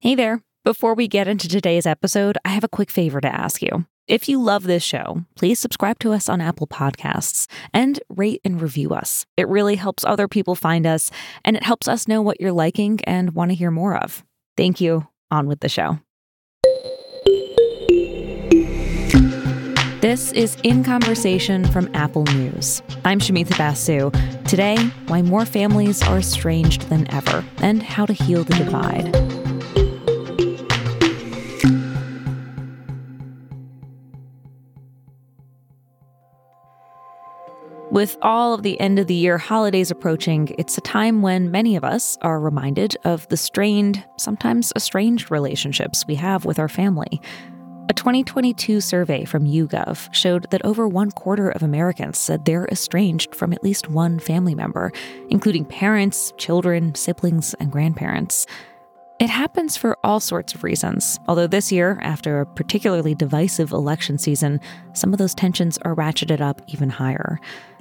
Hey there. Before we get into today's episode, I have a quick favor to ask you. If you love this show, please subscribe to us on Apple Podcasts and rate and review us. It really helps other people find us, and it helps us know what you're liking and want to hear more of. Thank you. On with the show. This is In Conversation from Apple News. I'm Shamitha Basu. Today, why more families are estranged than ever and how to heal the divide. With all of the end-of-the-year holidays approaching, it's a time when many of us are reminded of the strained, sometimes estranged relationships we have with our family. A 2022 survey from YouGov showed that over 1/4 of Americans said they're estranged from at least one family member, including parents, children, siblings, and grandparents. It happens for all sorts of reasons, although this year, after a particularly divisive election season, some of those tensions are ratcheted up even higher.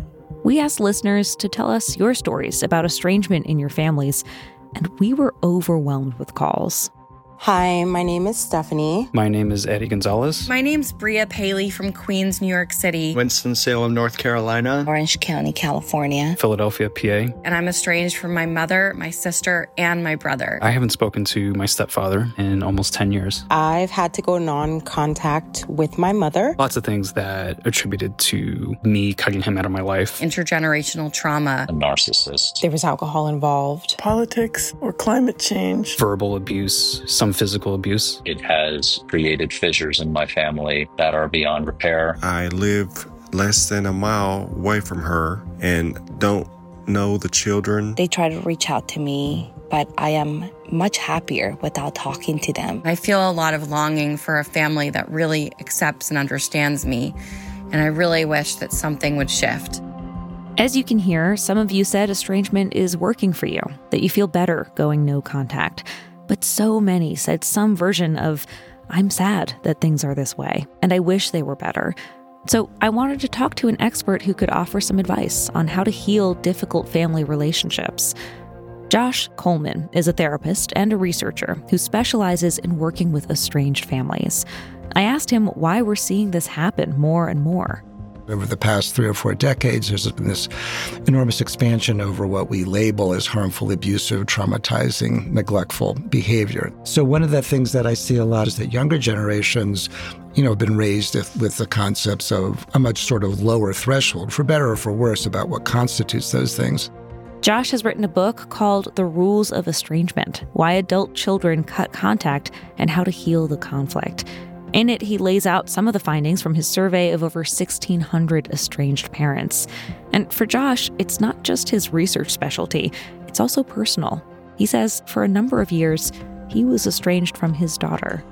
We asked listeners to tell us your stories about estrangement in your families, and we were overwhelmed with calls. Hi, my name is Stephanie. My name is Eddie Gonzalez. My name's Bria Paley from Queens, New York City. Winston-Salem, North Carolina. Orange County, California. Philadelphia, PA. And I'm estranged from my mother, my sister, and my brother. I haven't spoken to my stepfather in almost 10 years. I've had to go non-contact with my mother. Lots of things that attributed to me cutting him out of my life. Intergenerational trauma. A narcissist. There was alcohol involved. Politics or climate change. Verbal abuse, some physical abuse. It has created fissures in my family that are beyond repair. I live less than a mile away from her and don't know the children. They try to reach out to me, but I am much happier without talking to them. I feel a lot of longing for a family that really accepts and understands me, and I really wish that something would shift. As you can hear, some of you said estrangement is working for you, that you feel better going no contact. But so many said some version of, I'm sad that things are this way, and I wish they were better. So I wanted to talk to an expert who could offer some advice on how to heal difficult family relationships. Josh Coleman is a therapist and a researcher who specializes in working with estranged families. I asked him why we're seeing this happen more and more. Over the past 3 or 4 decades, there's been this enormous expansion over what we label as harmful, abusive, traumatizing, neglectful behavior. So one of the things that I see a lot is that younger generations, have been raised with the concepts of a much sort of lower threshold, for better or for worse, about what constitutes those things. Josh has written a book called The Rules of Estrangement: Why Adult Children Cut Contact and How to Heal the Conflict. In it, he lays out some of the findings from his survey of over 1,600 estranged parents. And for Josh, it's not just his research specialty, it's also personal. He says for a number of years, he was estranged from his daughter.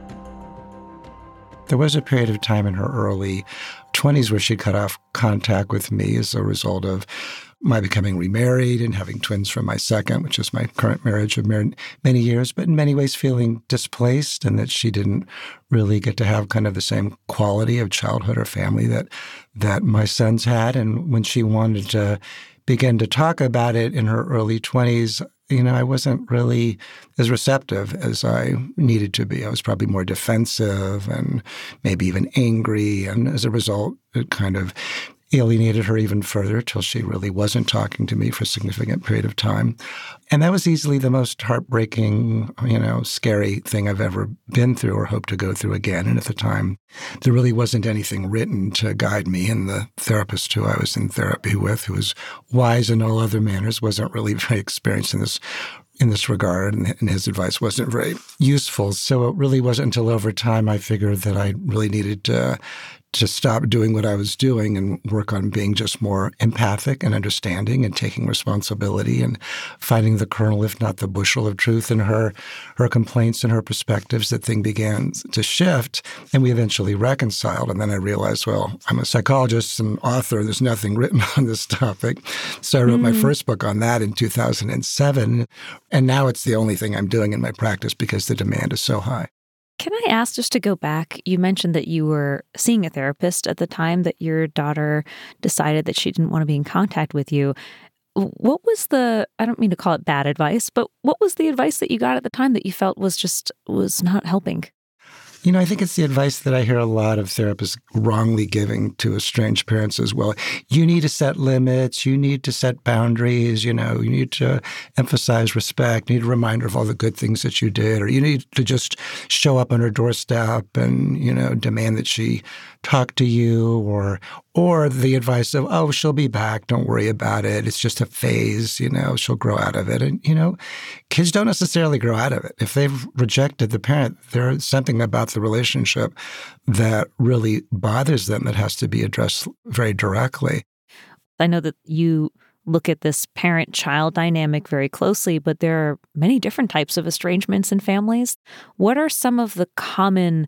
There was a period of time in her early 20s where she cut off contact with me as a result of my becoming remarried and having twins from my second, which is my current marriage of many years, but in many ways feeling displaced and that she didn't really get to have kind of the same quality of childhood or family that my sons had. And when she wanted to begin to talk about it in her early 20s, I wasn't really as receptive as I needed to be. I was probably more defensive and maybe even angry. And as a result, it kind of alienated her even further till she really wasn't talking to me for a significant period of time. And that was easily the most heartbreaking, scary thing I've ever been through or hope to go through again. And at the time, there really wasn't anything written to guide me. And the therapist who I was in therapy with, who was wise in all other manners, wasn't really very experienced in this regard, and his advice wasn't very useful. So it really wasn't until over time I figured that I really needed to stop doing what I was doing and work on being just more empathic and understanding and taking responsibility and finding the kernel, if not the bushel of truth in her complaints and her perspectives. That thing began to shift, and we eventually reconciled. And then I realized, well, I'm a psychologist and author. There's nothing written on this topic. So I wrote my first book on that in 2007. And now it's the only thing I'm doing in my practice because the demand is so high. Can I ask, just to go back, you mentioned that you were seeing a therapist at the time that your daughter decided that she didn't want to be in contact with you. What was I don't mean to call it bad advice, but what was the advice that you got at the time that you felt was not helping? I think it's the advice that I hear a lot of therapists wrongly giving to estranged parents as well. You need to set limits. You need to set boundaries. You need to emphasize respect. You need a reminder of all the good things that you did. Or you need to just show up on her doorstep and, demand that she talk to you. Or the advice of, oh, she'll be back. Don't worry about it. It's just a phase. She'll grow out of it. And, kids don't necessarily grow out of it. If they've rejected the parent, there's something about the relationship that really bothers them that has to be addressed very directly. I know that you look at this parent-child dynamic very closely, but there are many different types of estrangements in families. What are some of the common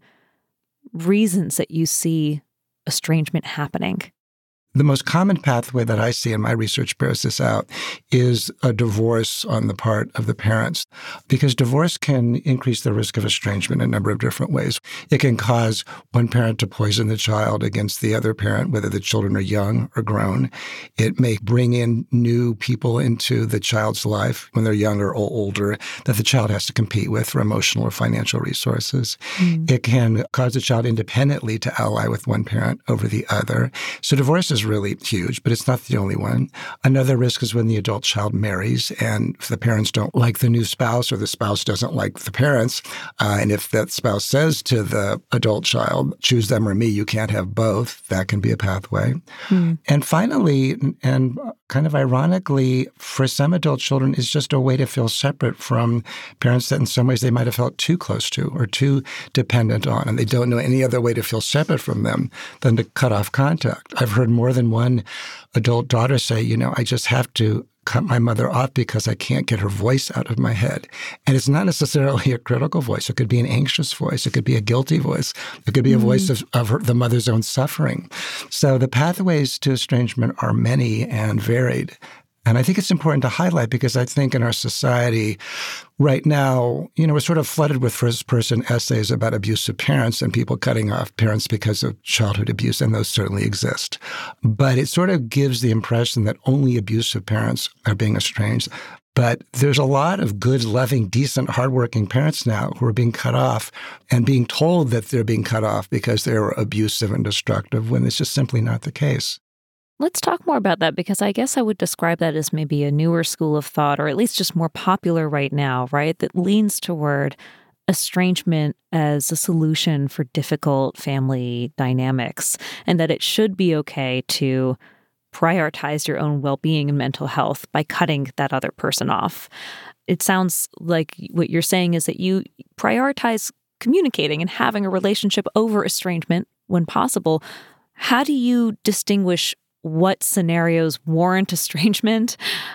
reasons that you see estrangement happening? The most common pathway that I see, and my research bears this out, is a divorce on the part of the parents, because divorce can increase the risk of estrangement in a number of different ways. It can cause one parent to poison the child against the other parent, whether the children are young or grown. It may bring in new people into the child's life when they're younger or older that the child has to compete with for emotional or financial resources. It can cause the child independently to ally with one parent over the other. So divorce is really huge, but it's not the only one. Another risk is when the adult child marries, and if the parents don't like the new spouse or the spouse doesn't like the parents, and if that spouse says to the adult child, choose them or me, you can't have both, that can be a pathway. And finally, and kind of ironically, for some adult children, is just a way to feel separate from parents that in some ways they might have felt too close to or too dependent on, and they don't know any other way to feel separate from them than to cut off contact. I've heard more than one adult daughter say, I just have to cut my mother off because I can't get her voice out of my head. And it's not necessarily a critical voice. It could be an anxious voice. It could be a guilty voice. It could be a voice of the mother's own suffering. So the pathways to estrangement are many and varied. And I think it's important to highlight because I think in our society right now, we're sort of flooded with first-person essays about abusive parents and people cutting off parents because of childhood abuse, and those certainly exist. But it sort of gives the impression that only abusive parents are being estranged. But there's a lot of good, loving, decent, hardworking parents now who are being cut off and being told that they're being cut off because they were abusive and destructive when it's just simply not the case. Let's talk more about that, because I guess I would describe that as maybe a newer school of thought, or at least just more popular right now, right? That leans toward estrangement as a solution for difficult family dynamics, and that it should be okay to prioritize your own well-being and mental health by cutting that other person off. It sounds like what you're saying is that you prioritize communicating and having a relationship over estrangement when possible. How do you distinguish what scenarios warrant estrangement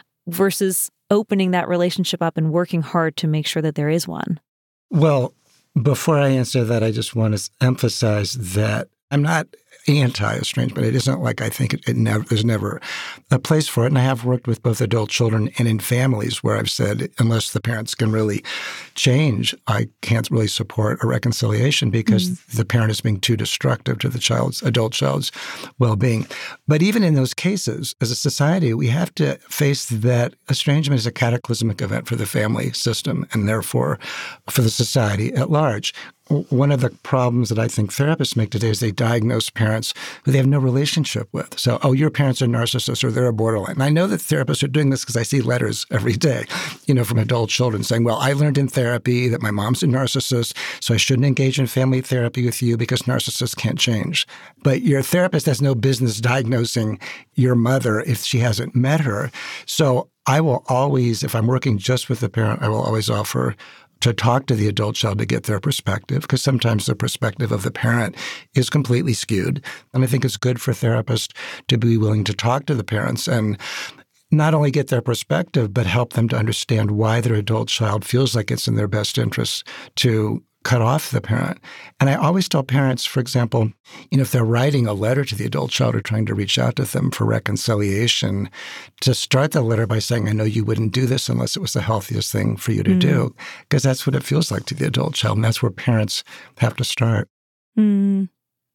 versus opening that relationship up and working hard to make sure that there is one? Well, before I answer that, I just want to emphasize that I'm not anti-estrangement. It isn't like I think there's never a place for it. And I have worked with both adult children and in families where I've said, unless the parents can really change, I can't really support a reconciliation because the parent is being too destructive to the adult child's well-being. But even in those cases, as a society, we have to face that estrangement is a cataclysmic event for the family system and therefore for the society at large. One of the problems that I think therapists make today is they diagnose parents who they have no relationship with. So, your parents are narcissists or they're a borderline. And I know that therapists are doing this because I see letters every day, from adult children saying, well, I learned in therapy that my mom's a narcissist, so I shouldn't engage in family therapy with you because narcissists can't change. But your therapist has no business diagnosing your mother if she hasn't met her. So I will always, if I'm working just with the parent, I will always offer to talk to the adult child to get their perspective, because sometimes the perspective of the parent is completely skewed. And I think it's good for therapists to be willing to talk to the parents and not only get their perspective, but help them to understand why their adult child feels like it's in their best interest to cut off the parent. And I always tell parents, for example, if they're writing a letter to the adult child or trying to reach out to them for reconciliation, to start the letter by saying, I know you wouldn't do this unless it was the healthiest thing for you to do, because that's what it feels like to the adult child. And that's where parents have to start.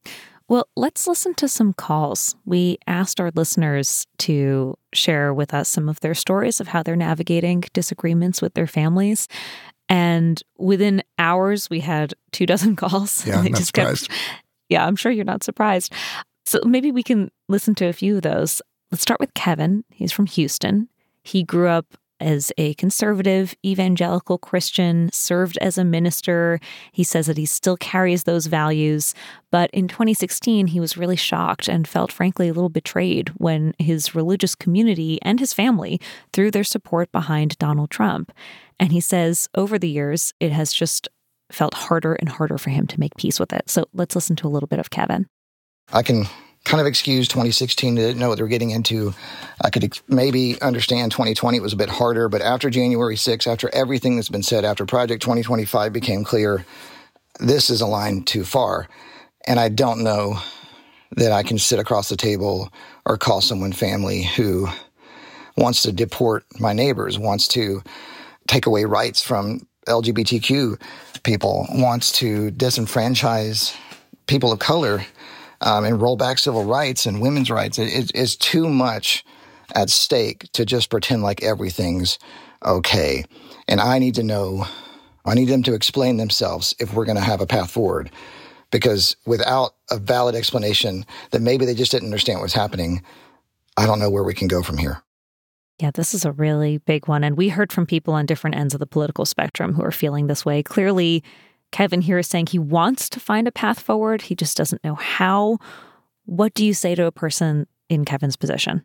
Well, let's listen to some calls. We asked our listeners to share with us some of their stories of how they're navigating disagreements with their families. And within hours, we had 24 calls. Yeah, I'm not surprised. Yeah, I'm sure you're not surprised. So maybe we can listen to a few of those. Let's start with Kevin. He's from Houston. He grew up as a conservative, evangelical Christian, served as a minister. He says that he still carries those values. But in 2016, he was really shocked and felt, frankly, a little betrayed when his religious community and his family threw their support behind Donald Trump. And he says over the years, it has just felt harder and harder for him to make peace with it. So let's listen to a little bit of Kevin. I can kind of excuse 2016, didn't know what they were getting into. I could maybe understand 2020, it was a bit harder, but after January 6th, after everything that's been said, after Project 2025 became clear, this is a line too far. And I don't know that I can sit across the table or call someone family who wants to deport my neighbors, wants to take away rights from LGBTQ people, wants to disenfranchise people of color, and roll back civil rights and women's rights. It's too much at stake to just pretend like everything's okay. And I need to know, I need them to explain themselves if we're going to have a path forward. Because without a valid explanation that maybe they just didn't understand what's happening, I don't know where we can go from here. Yeah, this is a really big one. And we heard from people on different ends of the political spectrum who are feeling this way. Clearly, Kevin here is saying he wants to find a path forward. He just doesn't know how. What do you say to a person in Kevin's position?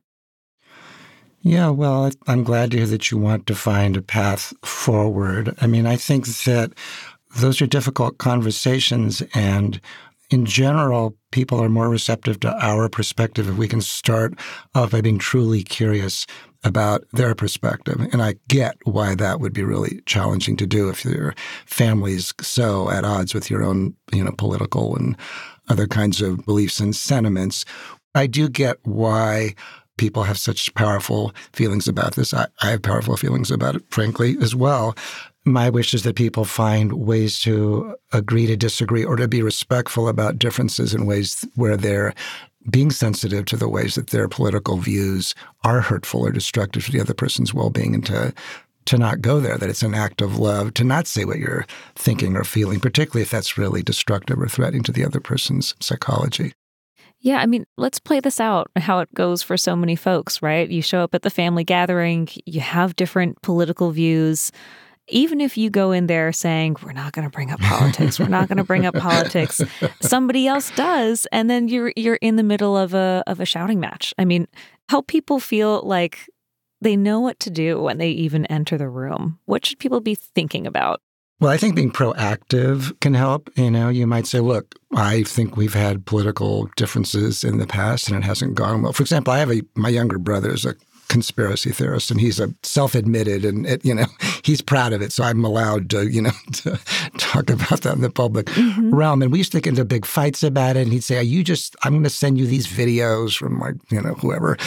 Yeah, well, I'm glad to hear that you want to find a path forward. I mean, I think that those are difficult conversations, and in general, people are more receptive to our perspective if we can start off by being truly curious about their perspective. And I get why that would be really challenging to do if your family's so at odds with your own, political and other kinds of beliefs and sentiments. I do get why people have such powerful feelings about this. I have powerful feelings about it, frankly, as well. My wish is that people find ways to agree to disagree or to be respectful about differences in ways where they're being sensitive to the ways that their political views are hurtful or destructive to the other person's well-being, and to not go there, that it's an act of love to not say what you're thinking or feeling, particularly if that's really destructive or threatening to the other person's psychology. Yeah, I mean, let's play this out, how it goes for so many folks, right? You show up at the family gathering, you have different political views. Even if you go in there saying, we're not going to bring up politics, we're not going to bring up politics, somebody else does, and then you're in the middle of a shouting match. I mean, help people feel like they know what to do when they even enter the room. What should people be thinking about? Well, I think being proactive can help. You might say, look, I think we've had political differences in the past and it hasn't gone well. For example, my younger brother is a conspiracy theorist, and he's a self-admitted, and he's proud of it. So I'm allowed to, to talk about that in the public realm. And we used to get into big fights about it. And he'd say, I'm going to send you these videos from whoever.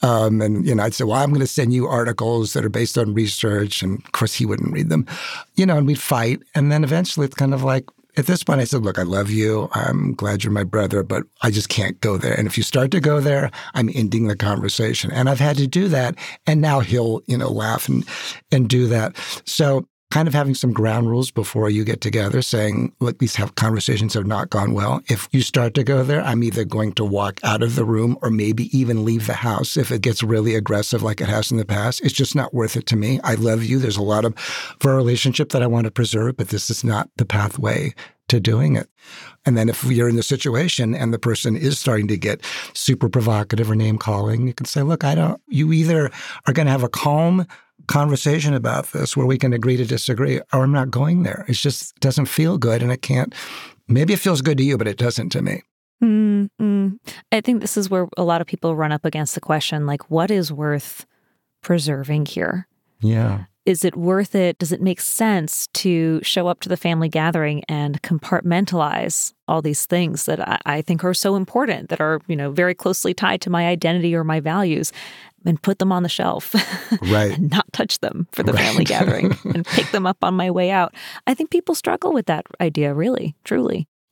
And I'd say, well, I'm going to send you articles that are based on research. And of course, he wouldn't read them, and we'd fight. And then eventually it's kind of like, at this point, I said, look, I love you. I'm glad you're my brother, but I just can't go there. And if you start to go there, I'm ending the conversation. And I've had to do that. And now he'll, laugh and do that. So kind of having some ground rules before you get together, saying, look, these conversations have not gone well. If you start to go there, I'm either going to walk out of the room or maybe even leave the house if it gets really aggressive like it has in the past. It's just not worth it to me. I love you. There's a lot of our relationship that I want to preserve, but this is not the pathway to doing it. And then if you're in the situation and the person is starting to get super provocative or name calling, you can say, look, you either are going to have a calm conversation about this where we can agree to disagree, or I'm not going there. It just doesn't feel good, and it can't. Maybe it feels good to you, but it doesn't to me. I think this is where a lot of people run up against the question, like, what is worth preserving here? Yeah. Is it worth it? Does it make sense to show up to the family gathering and compartmentalize all these things that I think are so important, that are, very closely tied to my identity or my values, and put them on the shelf right. and not touch them for the family gathering and pick them up on my way out? I think people struggle with that idea, really, truly.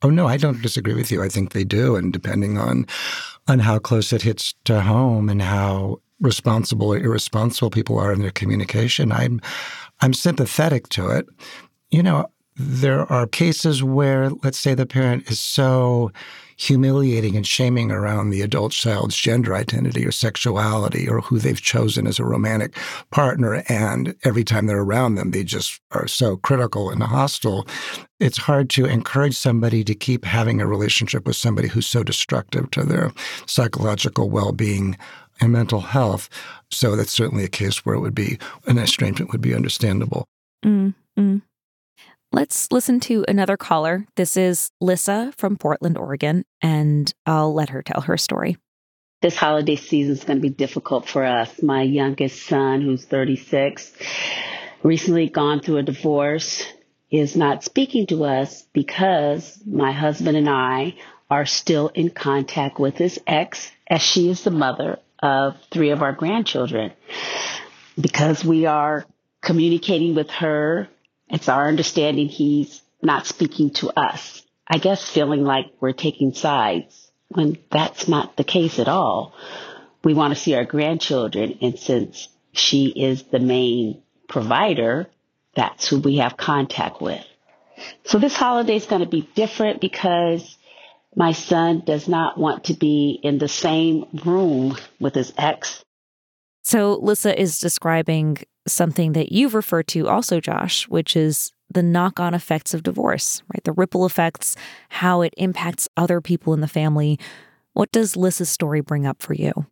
Oh, no, I don't disagree with you. I think they do. And depending on how close it hits to home and how responsible or irresponsible people are in their communication, I'm sympathetic to it. You know, there are cases where, let's say, the parent is so humiliating and shaming around the adult child's gender identity or sexuality or who they've chosen as a romantic partner, and every time they're around them, they just are so critical and hostile. It's hard to encourage somebody to keep having a relationship with somebody who's so destructive to their psychological well-being and mental health. So that's certainly a case where an estrangement would be understandable. Mm-hmm. Let's listen to another caller. This is Lissa from Portland, Oregon, and I'll let her tell her story. This holiday season is going to be difficult for us. My youngest son, who's 36, recently gone through a divorce, is not speaking to us because my husband and I are still in contact with his ex, as she is the mother of 3 of our grandchildren. Because we are communicating with her, it's our understanding he's not speaking to us. I guess feeling like we're taking sides when that's not the case at all. We want to see our grandchildren, and since she is the main provider, that's who we have contact with. So this holiday is going to be different because my son does not want to be in the same room with his ex. So Lissa is describing something that you've referred to also, Josh, which is the knock-on effects of divorce, right? The ripple effects, how it impacts other people in the family. What does Lissa's story bring up for you?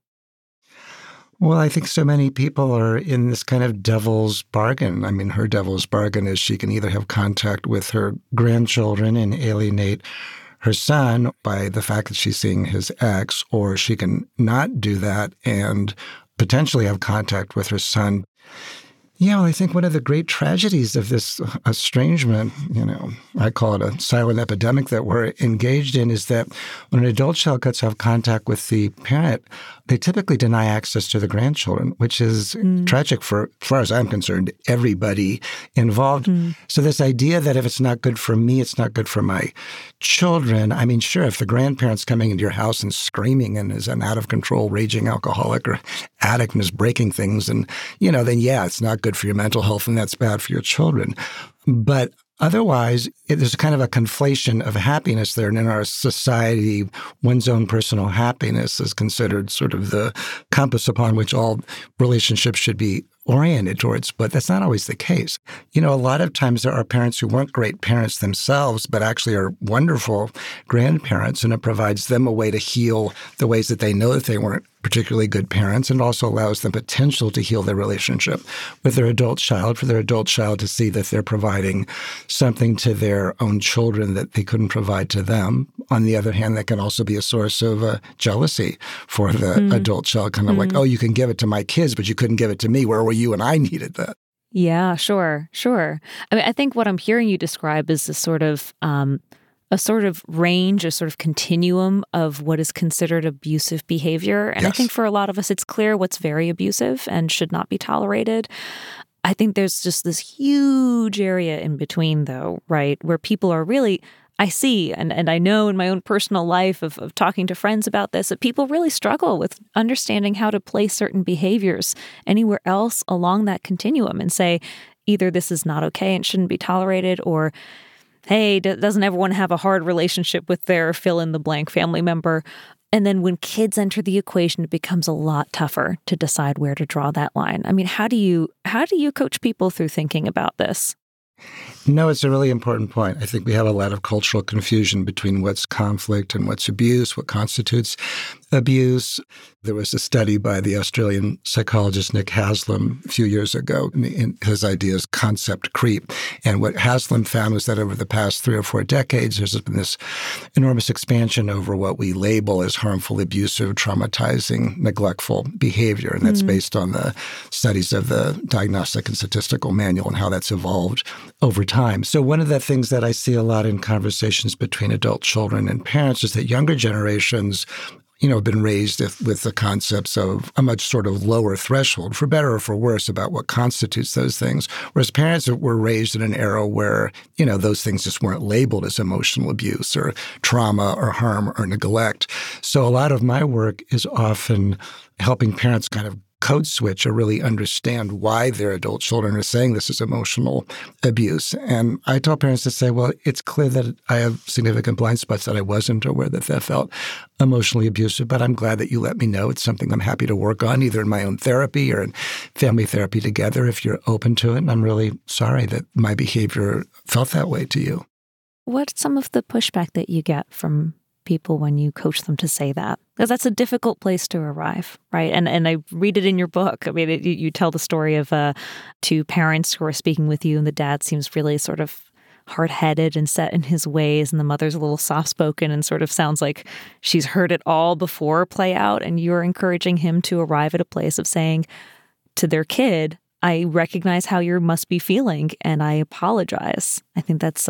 Well, I think so many people are in this kind of devil's bargain. I mean, her devil's bargain is she can either have contact with her grandchildren and alienate her son by the fact that she's seeing his ex, or she can not do that and potentially have contact with her son. Yeah, well, I think one of the great tragedies of this estrangement, I call it a silent epidemic that we're engaged in, is that when an adult child cuts off contact with the parent, they typically deny access to the grandchildren, which is tragic for, as far as I'm concerned, everybody involved. So this idea that if it's not good for me, it's not good for my children. I mean, sure, if the grandparent's coming into your house and screaming and is an out-of-control raging alcoholic or addict and is breaking things, and, then yeah, it's not good for your mental health and that's bad for your children. But otherwise, there's kind of a conflation of happiness there. And in our society, one's own personal happiness is considered sort of the compass upon which all relationships should be oriented towards, but that's not always the case. A lot of times there are parents who weren't great parents themselves, but actually are wonderful grandparents, and it provides them a way to heal the ways that they know that they weren't particularly good parents, and also allows them potential to heal their relationship with their adult child, for their adult child to see that they're providing something to their own children that they couldn't provide to them. On the other hand, that can also be a source of jealousy for the adult child, kind of like, oh, you can give it to my kids, but you couldn't give it to me. Where were you when I needed that? Yeah, sure. I mean, I think what I'm hearing you describe is a sort of range, a sort of continuum of what is considered abusive behavior. And yes. I think for a lot of us, it's clear what's very abusive and should not be tolerated. I think there's just this huge area in between, though, right, where people are really, I see, and I know in my own personal life of talking to friends about this, that people really struggle with understanding how to place certain behaviors anywhere else along that continuum and say, either this is not okay and shouldn't be tolerated, or hey, doesn't everyone have a hard relationship with their fill-in-the-blank family member? And then when kids enter the equation, it becomes a lot tougher to decide where to draw that line. I mean, how do you coach people through thinking about this? No, it's a really important point. I think we have a lot of cultural confusion between what's conflict and what's abuse, what constitutes abuse. There was a study by the Australian psychologist Nick Haslam a few years ago, and his idea is concept creep. And what Haslam found was that over the past 3 or 4 decades, there's been this enormous expansion over what we label as harmful, abusive, traumatizing, neglectful behavior. And that's based on the studies of the Diagnostic and Statistical Manual and how that's evolved over time. So one of the things that I see a lot in conversations between adult children and parents is that younger generations been raised with the concepts of a much sort of lower threshold, for better or for worse, about what constitutes those things. Whereas parents were raised in an era where, those things just weren't labeled as emotional abuse or trauma or harm or neglect. So a lot of my work is often helping parents kind of code switch or really understand why their adult children are saying this is emotional abuse. And I tell parents to say, well, it's clear that I have significant blind spots that I wasn't aware that felt emotionally abusive, but I'm glad that you let me know. It's something I'm happy to work on, either in my own therapy or in family therapy together if you're open to it. And I'm really sorry that my behavior felt that way to you. What's some of the pushback that you get from people when you coach them to say that? Because that's a difficult place to arrive, right? And I read it in your book. I mean, you tell the story of two parents who are speaking with you, and the dad seems really sort of hard-headed and set in his ways, and the mother's a little soft-spoken and sort of sounds like she's heard it all before play out, and you're encouraging him to arrive at a place of saying to their kid, I recognize how you must be feeling, and I apologize. I think that's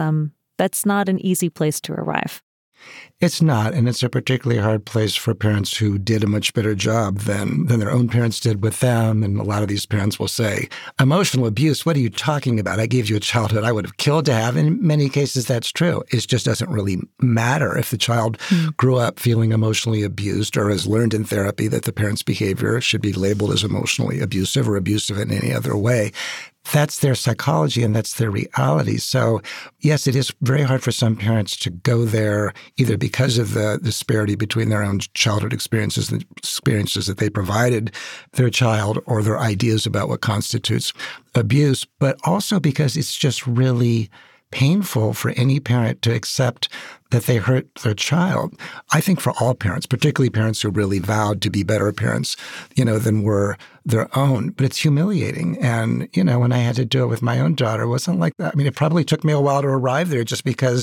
not an easy place to arrive. It's not, and it's a particularly hard place for parents who did a much better job than their own parents did with them. And a lot of these parents will say, emotional abuse, what are you talking about? I gave you a childhood I would have killed to have. In many cases, that's true. It just doesn't really matter if the child grew up feeling emotionally abused or has learned in therapy that the parent's behavior should be labeled as emotionally abusive or abusive in any other way. That's their psychology and that's their reality. So, yes, it is very hard for some parents to go there either because of the disparity between their own childhood experiences and the experiences that they provided their child or their ideas about what constitutes abuse, but also because it's just really painful for any parent to accept that they hurt their child. I think for all parents, particularly parents who really vowed to be better parents, than were their own. But it's humiliating. And, when I had to do it with my own daughter, it wasn't like that. I mean, it probably took me a while to arrive there just because,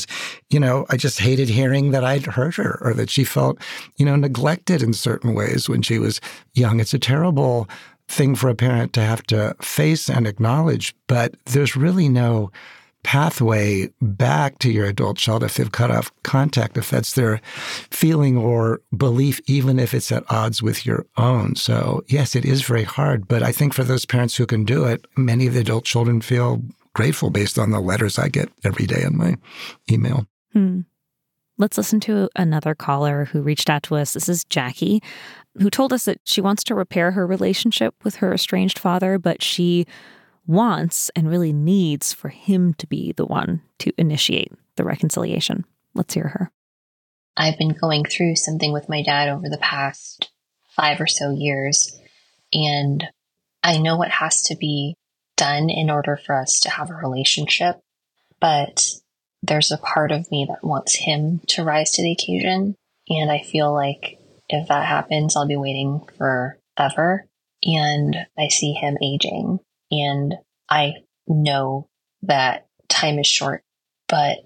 I just hated hearing that I'd hurt her or that she felt, neglected in certain ways when she was young. It's a terrible thing for a parent to have to face and acknowledge, but there's really no pathway back to your adult child if they've cut off contact, if that's their feeling or belief, even if it's at odds with your own. So, yes, it is very hard. But I think for those parents who can do it, many of the adult children feel grateful based on the letters I get every day in my email. Let's listen to another caller who reached out to us. This is Jackie, who told us that she wants to repair her relationship with her estranged father, but she wants and really needs for him to be the one to initiate the reconciliation. Let's hear her. I've been going through something with my dad over the past 5 or so years, and I know what has to be done in order for us to have a relationship, but there's a part of me that wants him to rise to the occasion, and I feel like if that happens, I'll be waiting forever, and I see him aging. And I know that time is short, but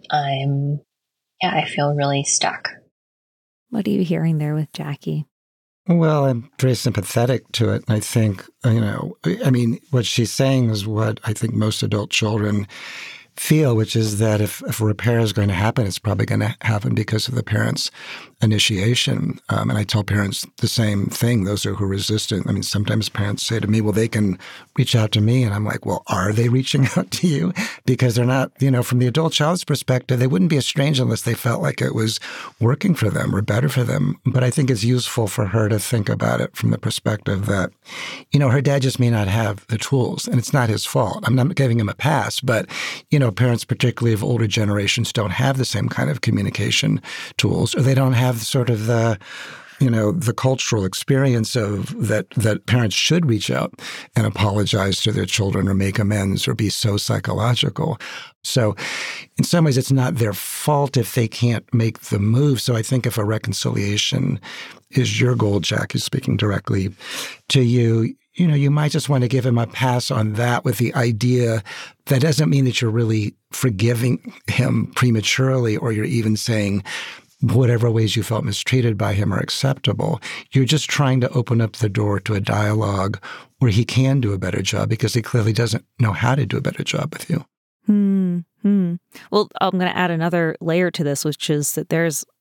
I feel really stuck. What are you hearing there with Jackie? Well, I'm very sympathetic to it. I think, what she's saying is what I think most adult children feel, which is that if repair is going to happen, it's probably going to happen because of the parents' initiation. And I tell parents the same thing, those who are resistant. I mean, sometimes parents say to me, well, they can reach out to me. And I'm like, well, are they reaching out to you? Because they're not, from the adult child's perspective, they wouldn't be estranged unless they felt like it was working for them or better for them. But I think it's useful for her to think about it from the perspective that, her dad just may not have the tools, and it's not his fault. I'm not giving him a pass, but, parents, particularly of older generations, don't have the same kind of communication tools, or they don't have sort of the cultural experience of that parents should reach out and apologize to their children or make amends or be so psychological. So in some ways, it's not their fault if they can't make the move. So I think if a reconciliation is your goal, Jack, is speaking directly to you, you might just want to give him a pass on that with the idea that doesn't mean that you're really forgiving him prematurely or you're even saying whatever ways you felt mistreated by him are acceptable. You're just trying to open up the door to a dialogue where he can do a better job because he clearly doesn't know how to do a better job with you. Well, I'm going to add another layer to this, which is that there's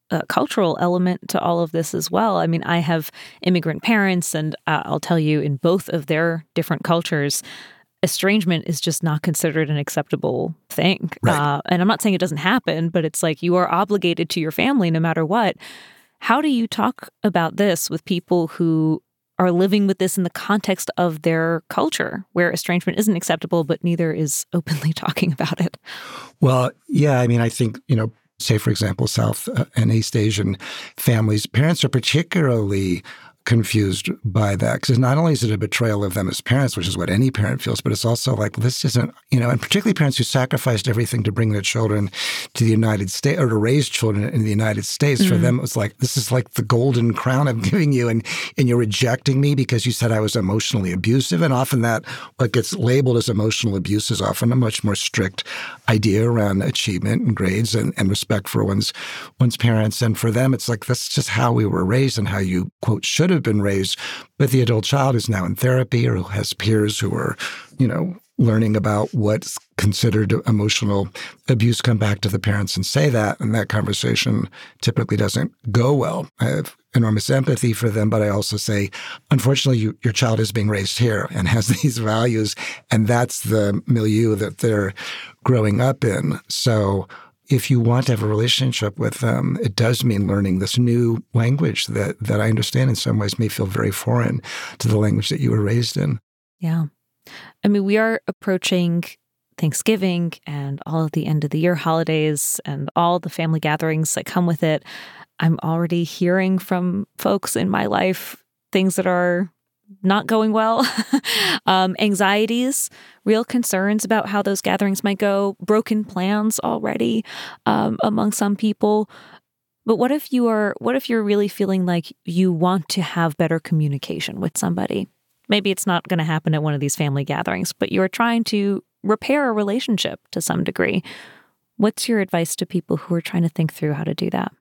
a cultural element to all of this as well. I mean, I have immigrant parents, and I'll tell you, in both of their different cultures, estrangement is just not considered an acceptable thing. Right. And I'm not saying it doesn't happen, but it's like you are obligated to your family no matter what. How do you talk about this with people who are living with this in the context of their culture, where estrangement isn't acceptable, but neither is openly talking about it? Well, yeah, I mean, I think, say, for example, South and East Asian families, parents are particularly confused by that, because not only is it a betrayal of them as parents, which is what any parent feels, but it's also like, well, this isn't, and particularly parents who sacrificed everything to bring their children to the United States or to raise children in the United States. For them, it was like, this is like the golden crown I'm giving you, and you're rejecting me because you said I was emotionally abusive. And often that, what gets labeled as emotional abuse is often a much more strict idea around achievement and grades and respect for one's parents. And for them, it's like, that's just how we were raised and how you, quote, should have been raised. But the adult child is now in therapy or who has peers who are, learning about what's considered emotional abuse, come back to the parents and say that. And that conversation typically doesn't go well. I have enormous empathy for them, but I also say, unfortunately, your child is being raised here and has these values, and that's the milieu that they're growing up in. So if you want to have a relationship with them, it does mean learning this new language that I understand in some ways may feel very foreign to the language that you were raised in. Yeah. I mean, we are approaching Thanksgiving and all of the end of the year holidays and all the family gatherings that come with it. I'm already hearing from folks in my life things that are not going well, anxieties, real concerns about how those gatherings might go, broken plans already among some people. But what if you're really feeling like you want to have better communication with somebody? Maybe it's not going to happen at one of these family gatherings, but you're trying to repair a relationship to some degree. What's your advice to people who are trying to think through how to do that?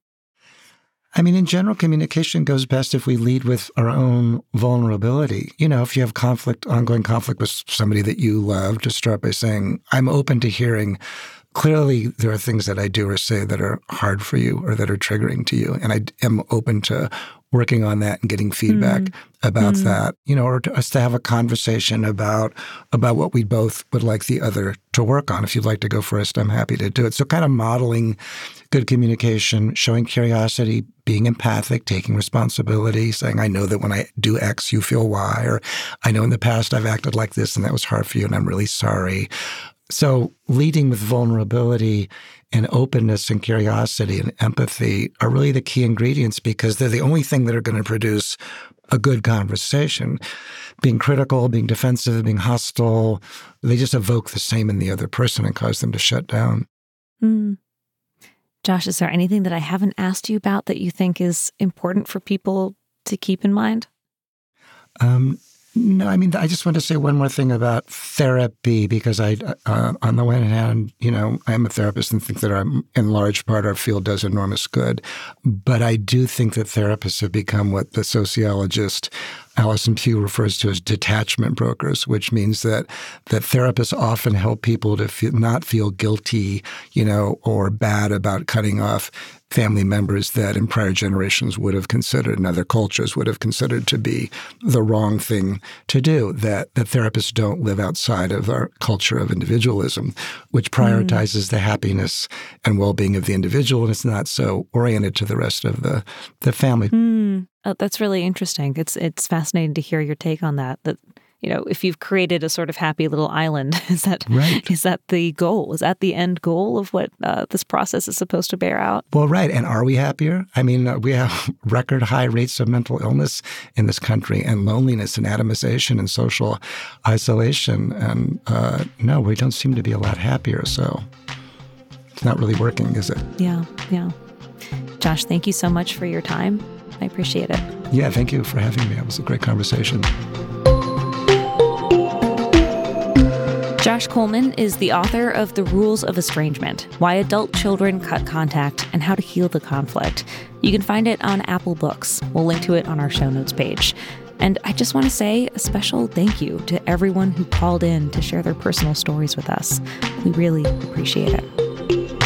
I mean, in general, communication goes best if we lead with our own vulnerability. If you have ongoing conflict with somebody that you love, just start by saying, I'm open to hearing. Clearly, there are things that I do or say that are hard for you or that are triggering to you. And I am open to working on that and getting feedback about that, or to us to have a conversation about what we both would like the other to work on. If you'd like to go first, I'm happy to do it. So kind of modeling good communication, showing curiosity, being empathic, taking responsibility, saying, I know that when I do X, you feel Y, or I know in the past I've acted like this and that was hard for you and I'm really sorry. So leading with vulnerability and openness and curiosity and empathy are really the key ingredients, because they're the only thing that are going to produce a good conversation. Being critical, being defensive, being hostile, they just evoke the same in the other person and cause them to shut down. Josh, is there anything that I haven't asked you about that you think is important for people to keep in mind? No, I mean, I just want to say one more thing about therapy, because I, on the one hand, I am a therapist and think that in large part our field does enormous good. But I do think that therapists have become what the sociologist Alison Pugh refers to as detachment brokers, which means that therapists often help people to not feel guilty, or bad about cutting off family members that in prior generations would have considered, and other cultures would have considered to be the wrong thing to do, that therapists don't live outside of our culture of individualism, which prioritizes the happiness and well-being of the individual, and it's not so oriented to the rest of the family. Oh, that's really interesting. It's fascinating to hear your take on that. That, if you've created a sort of happy little island, is that right? Is that the goal? Is that the end goal of what this process is supposed to bear out? Well, right. And are we happier? I mean, we have record high rates of mental illness in this country, and loneliness and atomization and social isolation. And no, we don't seem to be a lot happier. So it's not really working, is it? Yeah. Josh, thank you so much for your time. I appreciate it. Yeah, thank you for having me. It was a great conversation. Josh Coleman is the author of The Rules of Estrangement: Why Adult Children Cut Contact and How to Heal the Conflict. You can find it on Apple Books. We'll link to it on our show notes page. And I just want to say a special thank you to everyone who called in to share their personal stories with us. We really appreciate it.